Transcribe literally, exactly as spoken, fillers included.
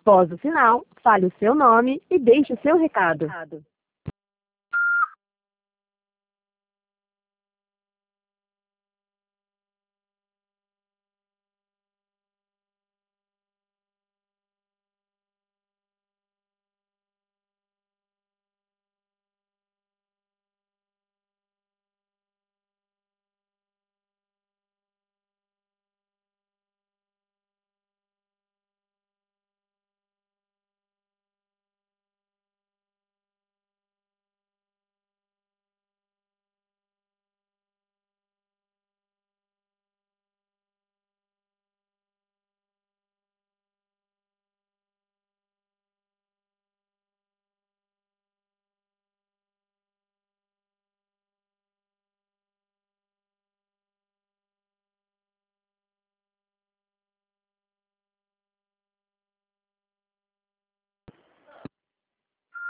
Após o sinal, fale o seu nome e deixe o seu recado.